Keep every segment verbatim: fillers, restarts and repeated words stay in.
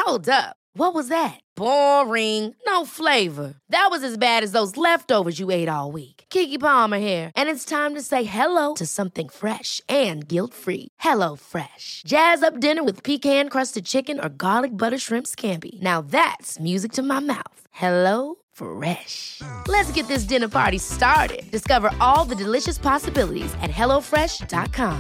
Hold up. What was that? Boring. No flavor. That was as bad as those leftovers you ate all week. Keke Palmer here, and it's time to say hello to something fresh and guilt-free. Hello Fresh. Jazz up dinner with pecan-crusted chicken or garlic butter shrimp scampi. Now that's music to my mouth. Hello Fresh. Let's get this dinner party started. Discover all the delicious possibilities at hello fresh dot com.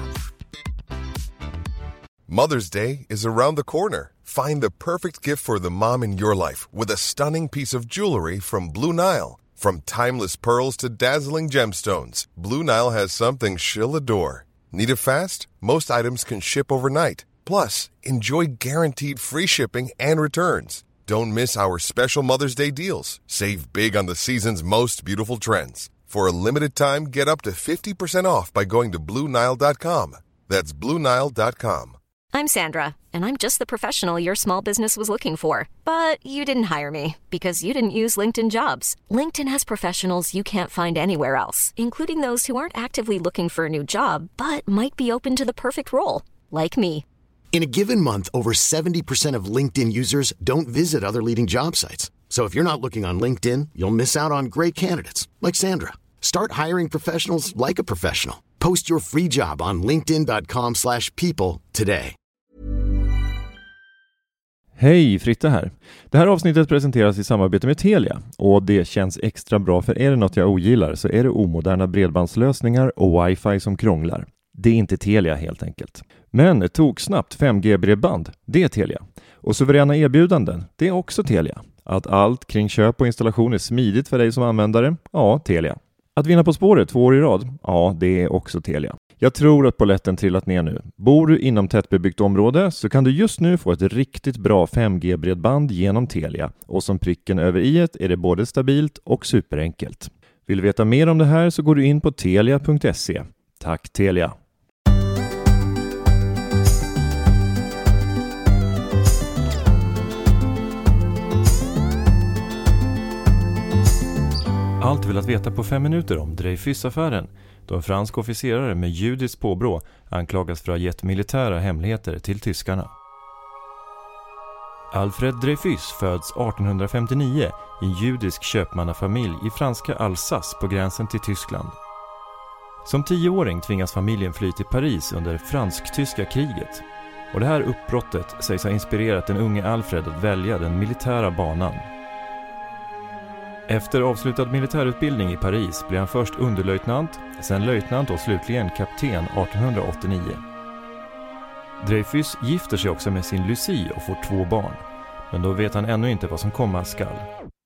Mother's Day is around the corner. Find the perfect gift for the mom in your life with a stunning piece of jewelry from Blue Nile. From timeless pearls to dazzling gemstones, Blue Nile has something she'll adore. Need it fast? Most items can ship overnight. Plus, enjoy guaranteed free shipping and returns. Don't miss our special Mother's Day deals. Save big on the season's most beautiful trends. For a limited time, get up to fifty percent off by going to blue nile dot com. That's blue nile dot com. I'm Sandra, and I'm just the professional your small business was looking for. But you didn't hire me because you didn't use LinkedIn Jobs. LinkedIn has professionals you can't find anywhere else, including those who aren't actively looking for a new job, but might be open to the perfect role, like me. In a given month, over seventy percent of LinkedIn users don't visit other leading job sites. So if you're not looking on LinkedIn, you'll miss out on great candidates like Sandra. Start hiring professionals like a professional. Post your free job on linkedin dot com slash people today. Hej, Fritte här. Det här avsnittet presenteras i samarbete med Telia och det känns extra bra, för är det något jag ogillar så är det omoderna bredbandslösningar och wifi som krånglar. Det är inte Telia helt enkelt. Men tog snabbt fem G-bredband, det är Telia. Och suveräna erbjudanden, det är också Telia. Att allt kring köp och installation är smidigt för dig som användare, ja, Telia. Att vinna På spåret två år i rad, ja, det är också Telia. Jag tror att polletten trillat ner nu. Bor du inom tättbebyggt område så kan du just nu få ett riktigt bra fem G-bredband genom Telia. Och som pricken över i-et är det både stabilt och superenkelt. Vill du veta mer om det här så går du in på telia punkt se. Tack Telia! Allt vill att veta på fem minuter om Dreyfusaffären, då en fransk officerare med judiskt påbrå anklagas för att ha gett militära hemligheter till tyskarna. Alfred Dreyfus föds arton femtionio i en judisk köpmannafamilj i franska Alsace på gränsen till Tyskland. Som tioåring tvingas familjen fly till Paris under fransk-tyska kriget. Och det här uppbrottet sägs ha inspirerat den unge Alfred att välja den militära banan. Efter avslutad militärutbildning i Paris blir han först underlöjtnant, sen löjtnant och slutligen kapten arton åttionio. Dreyfus gifter sig också med sin Lucie och får två barn, men då vet han ännu inte vad som komma skall.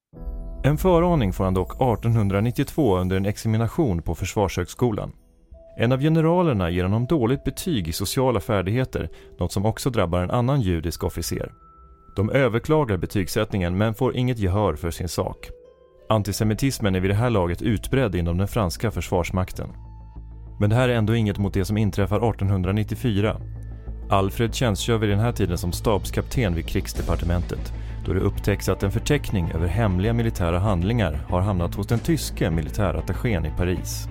En föraning får han dock arton nittiotvå under en examination på Försvarshögskolan. En av generalerna ger honom dåligt betyg i sociala färdigheter, något som också drabbar en annan judisk officer. De överklagar betygssättningen men får inget gehör för sin sak. Antisemitismen är vid det här laget utbredd inom den franska försvarsmakten. Men det här är ändå inget mot det som inträffar arton nittiofyra. Alfred tjänstgör vid den här tiden som stabskapten vid krigsdepartementet, då det upptäcks att en förteckning över hemliga militära handlingar har hamnat hos den tyska militärattachén i Paris.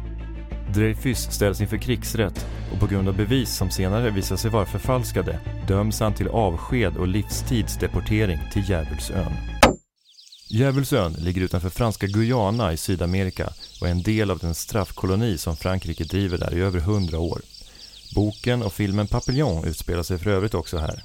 Dreyfus ställs inför krigsrätt och på grund av bevis som senare visar sig vara förfalskade döms han till avsked och livstidsdeportering till Djävulsön. Djävulsön ligger utanför franska Guyana i Sydamerika och är en del av den straffkoloni som Frankrike driver där i över hundra år. Boken och filmen Papillon utspelar sig för övrigt också här.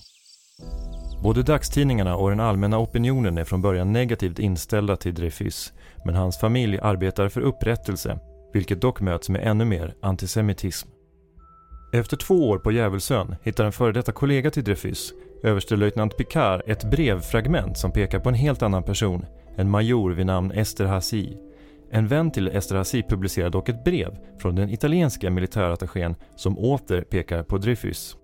Både dagstidningarna och den allmänna opinionen är från början negativt inställda till Dreyfus, men hans familj arbetar för upprättelse, vilket dock möts med ännu mer antisemitism. Efter två år på Djävulsön hittar en före detta kollega till Dreyfus, överstelöjtnant Picard, ett brevfragment som pekar på en helt annan person, en major vid namn Esterhazy. En vän till Esterhazy publicerar dock ett brev från den italienska militärattachén som åter pekar på Dreyfus.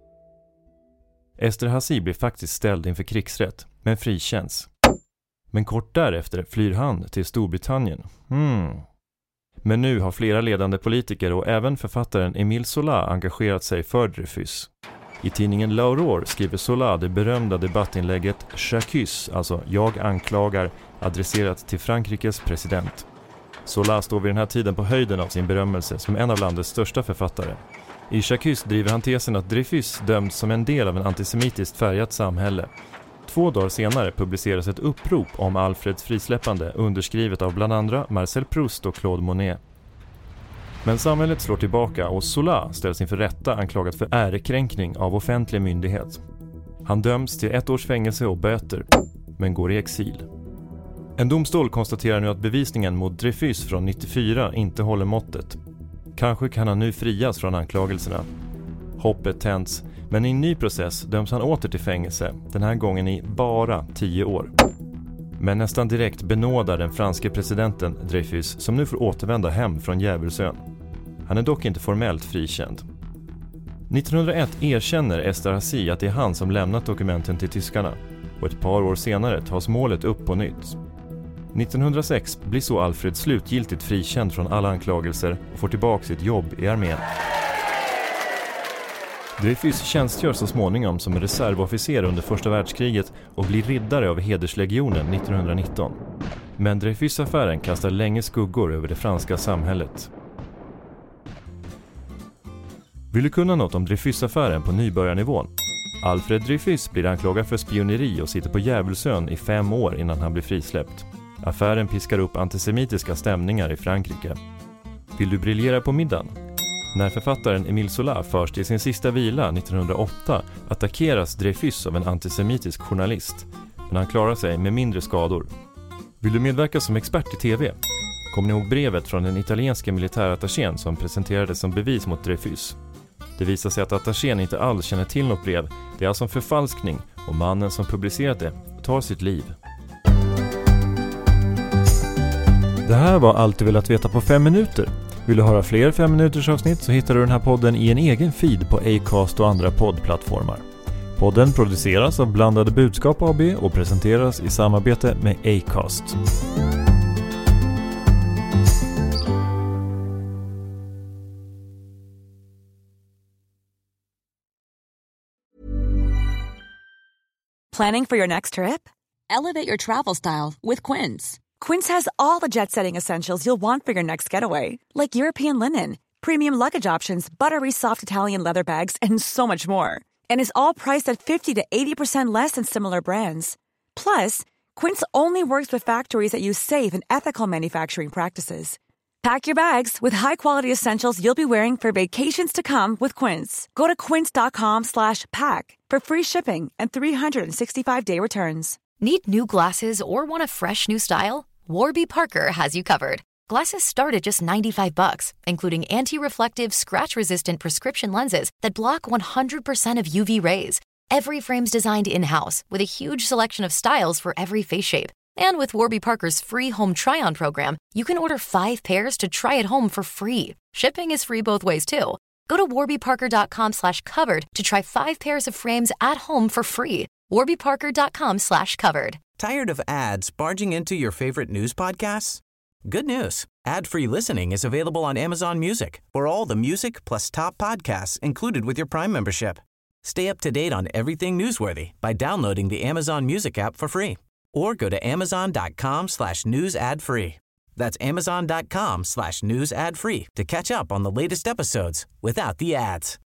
Esterhazy blir faktiskt ställd inför krigsrätt, men frikänns. Men kort därefter flyr han till Storbritannien. Hmm... Men nu har flera ledande politiker och även författaren Émile Zola engagerat sig för Dreyfus. I tidningen L'Aurore skriver Zola det berömda debattinlägget J'accuse, alltså jag anklagar, adresserat till Frankrikes president. Zola står vid den här tiden på höjden av sin berömmelse som en av landets största författare. I J'accuse driver han tesen att Dreyfus dömts som en del av en antisemitiskt färgat samhälle. Två dagar senare publiceras ett upprop om Alfreds frisläppande underskrivet av bland andra Marcel Proust och Claude Monet. Men samhället slår tillbaka och Zola ställs inför rätta anklagad för ärekränkning av offentlig myndighet. Han döms till ett års fängelse och böter, men går i exil. En domstol konstaterar nu att bevisningen mot Dreyfus från nittiofyra inte håller måttet. Kanske kan han nu frias från anklagelserna. Hoppet tänds, men i en ny process döms han åter till fängelse, den här gången i bara tio år. Men nästan direkt benådar den franske presidenten Dreyfus, som nu får återvända hem från Djävulsön. Han är dock inte formellt frikänd. nittonhundraett erkänner Esterhazy att det är han som lämnat dokumenten till tyskarna, och ett par år senare tas målet upp på nytt. nittonhundrasex blir så Alfred slutgiltigt frikänd från alla anklagelser och får tillbaka sitt jobb i armén. Dreyfus tjänstgör så småningom som reservofficer under första världskriget och blir riddare av hederslegionen nittonhundranitton. Men Dreyfus-affären kastar länge skuggor över det franska samhället. Vill du kunna något om Dreyfus-affären på nybörjarnivån? Alfred Dreyfus blir anklagad för spioneri och sitter på Djävulsön i fem år innan han blir frisläppt. Affären piskar upp antisemitiska stämningar i Frankrike. Vill du briljera på middagen? När författaren Émile Zola förs till sin sista vila nittonhundraåtta attackeras Dreyfus av en antisemitisk journalist, men han klarar sig med mindre skador. Vill du medverka som expert i tv? Kommer ni ihåg brevet från den italienska militärattachén som presenterades som bevis mot Dreyfus? Det visar sig att attachén inte alls känner till något brev. Det är alltså en förfalskning och mannen som publicerat det tar sitt liv. Det här var allt du velat veta på fem minuter. Vill du höra fler fem minuters avsnitt så hittar du den här podden i en egen feed på Acast och andra poddplattformar. Podden produceras av Blandade Budskap A B och presenteras i samarbete med Acast. Planning for your next trip? Elevate your travel style with Quince. Quince has all the jet-setting essentials you'll want for your next getaway, like European linen, premium luggage options, buttery soft Italian leather bags, and so much more. And is all priced at fifty to eighty percent less than similar brands. Plus, Quince only works with factories that use safe and ethical manufacturing practices. Pack your bags with high-quality essentials you'll be wearing for vacations to come with Quince. Go to quince.com slash pack for free shipping and three sixty-five day returns. Need new glasses or want a fresh new style? Warby Parker has you covered. Glasses start at just ninety-five bucks, including anti-reflective, scratch-resistant prescription lenses that block one hundred percent of U V rays. Every frame's designed in-house with a huge selection of styles for every face shape. And with Warby Parker's free home try-on program, you can order five pairs to try at home for free. Shipping is free both ways, too. Go to warbyparker.com slash covered to try five pairs of frames at home for free. warbyparker.com slash covered. Tired of ads barging into your favorite news podcasts? Good news. Ad-free listening is available on Amazon Music for all the music plus top podcasts included with your Prime membership. Stay up to date on everything newsworthy by downloading the Amazon Music app for free or go to amazon.com slash news ad free. That's amazon.com slash news ad free to catch up on the latest episodes without the ads.